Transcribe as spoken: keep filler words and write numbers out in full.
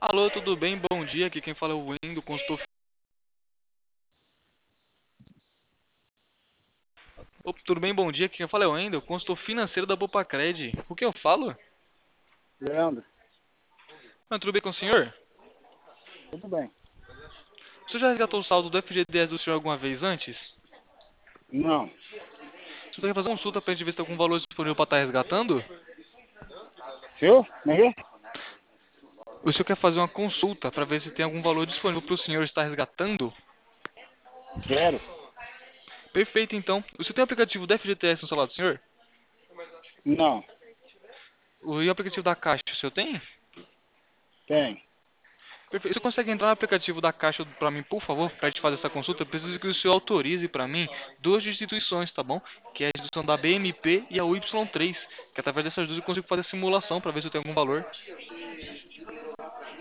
Alô, tudo bem? Bom dia. Aqui quem fala é o Wendo, consultor. Opa, tudo bem? Bom dia. Aqui quem fala é o Wendo, consultor financeiro da Bopacred. O que eu falo? Leandro, Ah, tudo bem com o senhor? tudo bem? O senhor já resgatou o saldo do F G T S do senhor alguma vez antes? Não. O senhor quer fazer uma consulta pra gente ver se tem algum valor disponível pra estar resgatando? Seu? Como é que é? O senhor quer fazer uma consulta pra ver se tem algum valor disponível para o senhor estar resgatando? Quero. Perfeito, então. O senhor tem o aplicativo do F G T S no celular do senhor? Não. O- E o aplicativo da Caixa, o senhor tem? Tem. Perfeito. Você consegue entrar no aplicativo da Caixa para mim, por favor, para a gente fazer essa consulta? Eu preciso que o senhor autorize para mim duas instituições, tá bom? Que é a instituição da B M P e a U Y três, que através dessas duas eu consigo fazer a simulação para ver se eu tenho algum valor.